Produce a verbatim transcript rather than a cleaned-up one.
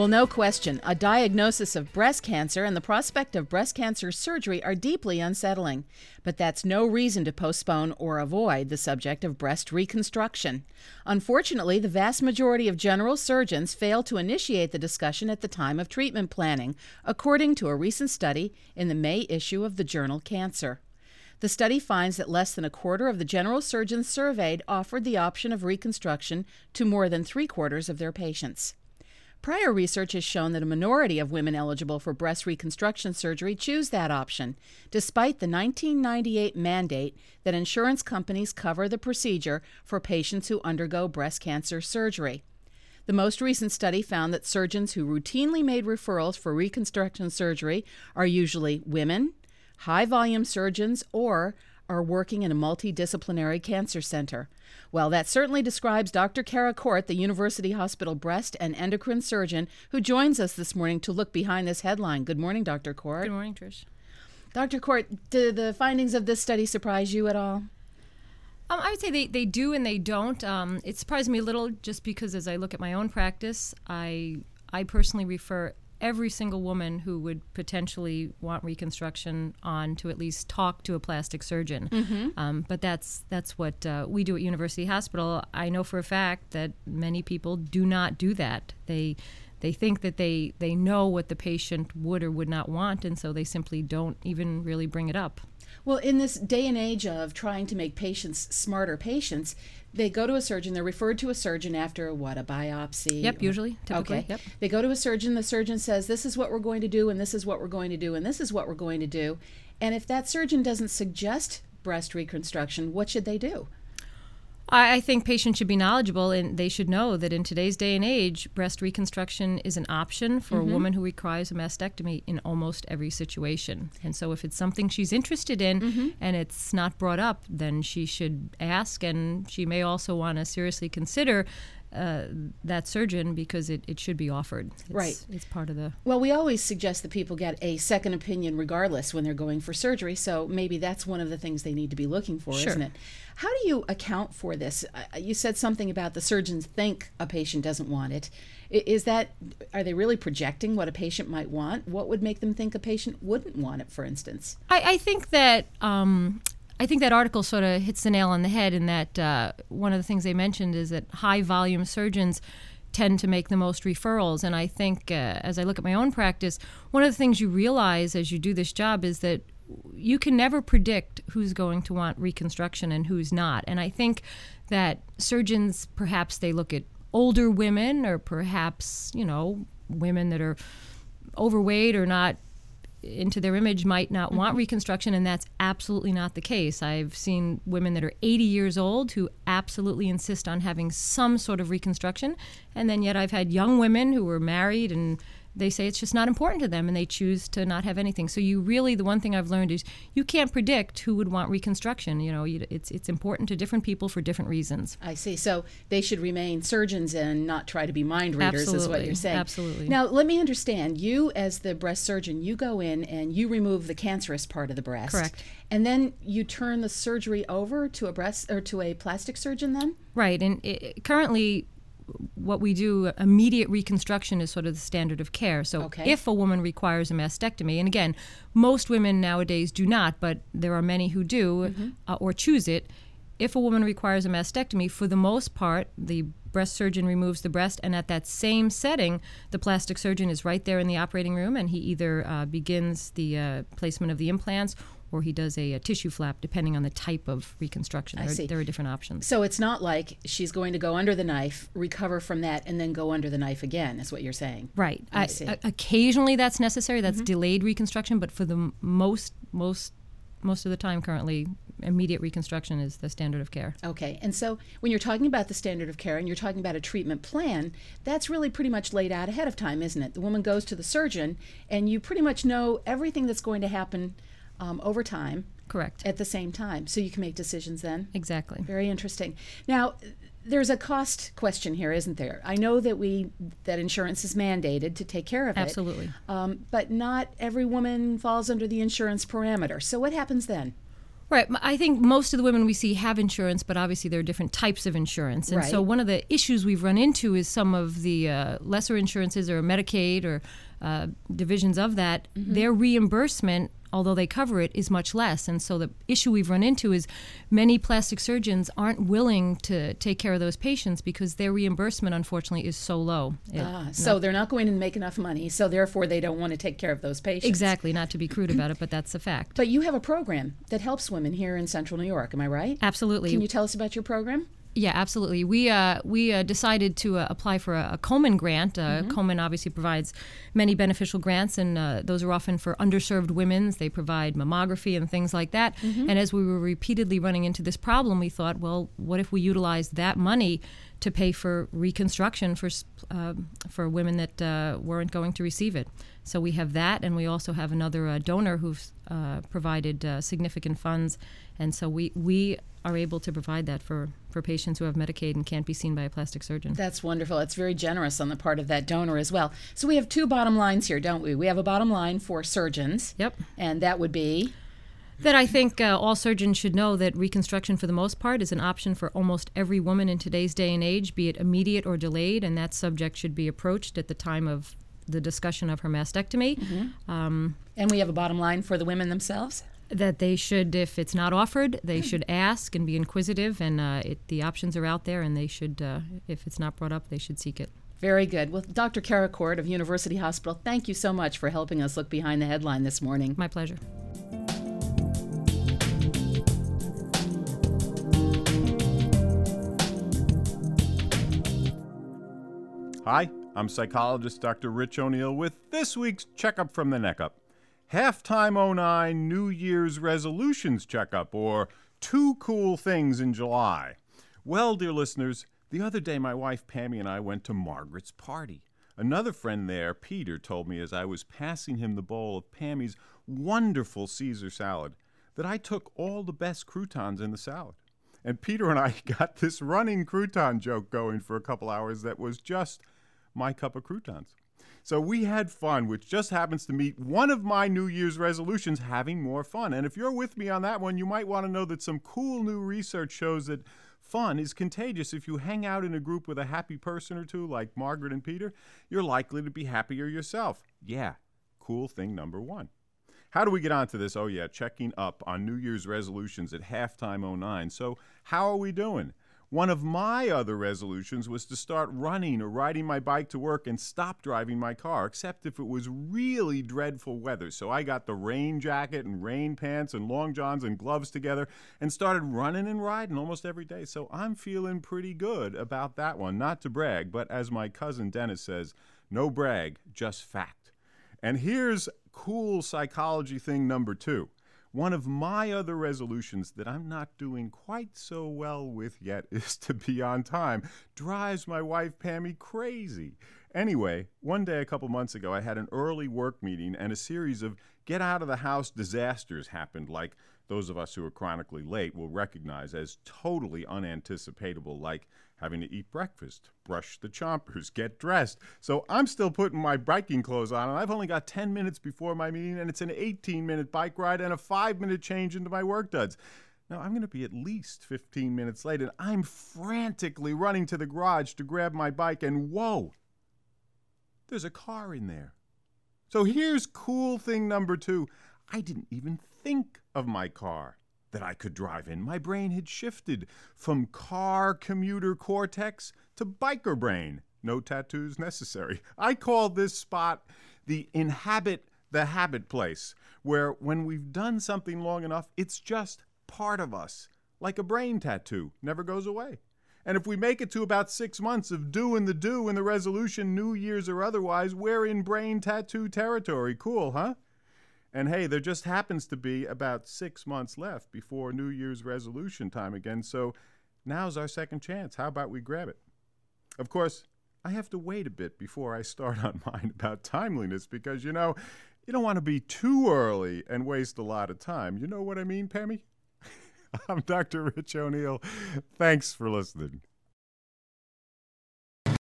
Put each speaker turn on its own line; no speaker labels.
Well, no question, a diagnosis of breast cancer and the prospect of breast cancer surgery are deeply unsettling. But that's no reason to postpone or avoid the subject of breast reconstruction. Unfortunately, the vast majority of general surgeons fail to initiate the discussion at the time of treatment planning, according to a recent study in the May issue of the journal Cancer. The study finds that less than a quarter of the general surgeons surveyed offered the option of reconstruction to more than three quarters of their patients. Prior research has shown that a minority of women eligible for breast reconstruction surgery choose that option, despite the nineteen ninety-eight mandate that insurance companies cover the procedure for patients who undergo breast cancer surgery. The most recent study found that surgeons who routinely made referrals for reconstruction surgery are usually women, high-volume surgeons, or are working in a multidisciplinary cancer center. Well, that certainly describes Doctor Kara Court, the University Hospital breast and endocrine surgeon, who joins us this morning to look behind this headline. Good morning, Doctor Court.
Good morning, Trish.
Doctor Court, did the findings of this study surprise you at all?
Um, I would say they, they do and they don't. Um, it surprised me a little just because as I look at my own practice, I I personally refer every single woman who would potentially want reconstruction on to at least talk to a plastic surgeon. Mm-hmm. Um, but that's that's what uh, we do at University Hospital. I know for a fact that many people do not do that. They they think that they, they know what the patient would or would not want, and so they simply don't even really bring it up.
Well, in this day and age of trying to make patients smarter patients, they go to a surgeon, they're referred to a surgeon after, what, a biopsy?
Yep, usually, typically.
Okay.
Yep.
They go to a surgeon, the surgeon says, this is what we're going to do, and this is what we're going to do, and this is what we're going to do. And if that surgeon doesn't suggest breast reconstruction, what should they do?
I think patients should be knowledgeable, and they should know that in today's day and age, breast reconstruction is an option for mm-hmm. a woman who requires a mastectomy in almost every situation. And so if it's something she's interested in mm-hmm. and it's not brought up, then she should ask, and she may also want to seriously consider Uh, that surgeon because it, it should be offered. It's,
right.
It's part of the...
Well, we always suggest that people get a second opinion regardless when they're going for surgery, so maybe that's one of the things they need to be looking for,
sure.
isn't it? How do you account for this? Uh, you said something about the surgeons think a patient doesn't want it. Is that, are they really projecting what a patient might want? What would make them think a patient wouldn't want it, for instance?
I, I think that... Um, I think that article sort of hits the nail on the head in that uh, one of the things they mentioned is that high-volume surgeons tend to make the most referrals. And I think uh, as I look at my own practice, one of the things you realize as you do this job is that you can never predict who's going to want reconstruction and who's not. And I think that surgeons, perhaps they look at older women or perhaps, you know, women that are overweight or not into their image might not want mm-hmm. reconstruction, and that's absolutely not the case. I've seen women that are eighty years old who absolutely insist on having some sort of reconstruction, and then yet I've had young women who were married and they say it's just not important to them and they choose to not have anything. So you really, the one thing I've learned is you can't predict who would want reconstruction. You know, you, it's it's important to different people for different reasons.
I see. So they should remain surgeons and not try to be mind readers.
Absolutely.
Is what you're saying.
Absolutely.
Now, let me understand. You, as the breast surgeon, you go in and you remove the cancerous part of the breast.
Correct.
And then you turn the surgery over to a breast or to a plastic surgeon then?
Right. And it, currently, what we do, immediate reconstruction is sort of the standard of care. So
okay.
if a woman requires a mastectomy, and again, most women nowadays do not, but there are many who do mm-hmm. uh, or choose it. If a woman requires a mastectomy, for the most part, the breast surgeon removes the breast, and at that same setting, the plastic surgeon is right there in the operating room, and he either uh, begins the uh, placement of the implants or he does a, a tissue flap, depending on the type of reconstruction.
I
there,
see.
There are different options.
So it's not like she's going to go under the knife, recover from that, and then go under the knife again, is what you're saying.
Right.
I, I
see.
I,
occasionally that's necessary. That's
mm-hmm.
delayed reconstruction, but for the most, most, most of the time currently, immediate reconstruction is the standard of care.
Okay. And so when you're talking about the standard of care and you're talking about a treatment plan, that's really pretty much laid out ahead of time, isn't it? The woman goes to the surgeon, and you pretty much know everything that's going to happen um, over time.
Correct.
At the same time. So you can make decisions then.
Exactly.
Very interesting. Now, there's a cost question here, isn't there? I know that we that insurance is mandated to take care of it.
Absolutely.
Um, but not every woman falls under the insurance parameter. So what happens then?
Right. I think most of the women we see have insurance, but obviously there are different types of insurance. And
right.
so one of the issues we've run into is some of the uh, lesser insurances or Medicaid or uh, divisions of that, mm-hmm. their reimbursement, although they cover it, is much less. And so the issue we've run into is many plastic surgeons aren't willing to take care of those patients because their reimbursement, unfortunately, is so low. It,
ah, so
not,
they're not going to make enough money, so therefore they don't want to take care of those patients.
Exactly, not to be crude about it, but that's a fact.
But you have a program that helps women here in Central New York, am I right?
Absolutely.
Can you tell us about your program?
Yeah, absolutely. We uh, we uh, decided to uh, apply for a, a Komen grant. Uh, mm-hmm. Komen obviously provides many beneficial grants, and uh, those are often for underserved women. They provide mammography and things like that. Mm-hmm. And as we were repeatedly running into this problem, we thought, well, what if we utilized that money to pay for reconstruction for uh, for women that uh, weren't going to receive it? So we have that, and we also have another uh, donor who's uh, provided uh, significant funds, and so we we are able to provide that for, for patients who have Medicaid and can't be seen by a plastic surgeon.
That's wonderful. It's very generous on the part of that donor as well. So we have two bottom lines here, don't we? We have a bottom line for surgeons.
Yep.
And that would be?
That I think uh, all surgeons should know that reconstruction, for the most part, is an option for almost every woman in today's day and age, be it immediate or delayed, and that subject should be approached at the time of the discussion of her mastectomy. Mm-hmm. Um,
and we have a bottom line for the women themselves?
That they should, if it's not offered, they should ask and be inquisitive, and uh, it, the options are out there, and they should, uh, if it's not brought up, they should seek it.
Very good. Well, Doctor Karacourt of University Hospital, thank you so much for helping us look behind the headline this morning.
My pleasure.
Hi, I'm psychologist Doctor Rich O'Neill with this week's Checkup from the Neck Up. Halftime oh nine New Year's Resolutions Checkup, or Two Cool Things in July. Well, dear listeners, the other day my wife Pammy and I went to Margaret's party. Another friend there, Peter, told me as I was passing him the bowl of Pammy's wonderful Caesar salad that I took all the best croutons in the salad. And Peter and I got this running crouton joke going for a couple hours that was just my cup of croutons. So we had fun, which just happens to meet one of my New Year's resolutions, having more fun. And if you're with me on that one, you might want to know that some cool new research shows that fun is contagious. If you hang out in a group with a happy person or two, like Margaret and Peter, you're likely to be happier yourself. Yeah, cool thing number one. How do we get onto this? Oh, yeah, checking up on New Year's resolutions at halftime oh nine. So how are we doing? One of my other resolutions was to start running or riding my bike to work and stop driving my car, except if it was really dreadful weather. So I got the rain jacket and rain pants and long johns and gloves together and started running and riding almost every day. So I'm feeling pretty good about that one. Not to brag, but as my cousin Dennis says, no brag, just fact. And here's cool psychology thing number two. One of my other resolutions that I'm not doing quite so well with yet is to be on time. Drives my wife Pammy crazy. Anyway, one day a couple months ago, I had an early work meeting and a series of get-out-of-the-house disasters happened, like those of us who are chronically late will recognize as totally unanticipatable, like having to eat breakfast, brush the chompers, get dressed. So I'm still putting my biking clothes on, and I've only got ten minutes before my meeting, and it's an eighteen-minute bike ride and a five-minute change into my work duds. Now, I'm going to be at least fifteen minutes late, and I'm frantically running to the garage to grab my bike, and whoa, there's a car in there. So here's cool thing number two. I didn't even think of my car that I could drive in. My brain had shifted from car commuter cortex to biker brain. No tattoos necessary. I call this spot the inhabit the habit place, where when we've done something long enough, it's just part of us, like a brain tattoo, never goes away. And if we make it to about six months of doing the do in the resolution, New Year's or otherwise, we're in brain tattoo territory. Cool, huh? And hey, there just happens to be about six months left before New Year's resolution time again, so now's our second chance. How about we grab it? Of course, I have to wait a bit before I start on mine about timeliness because, you know, you don't want to be too early and waste a lot of time. You know what I mean, Pammy? I'm Doctor Rich O'Neill. Thanks for listening.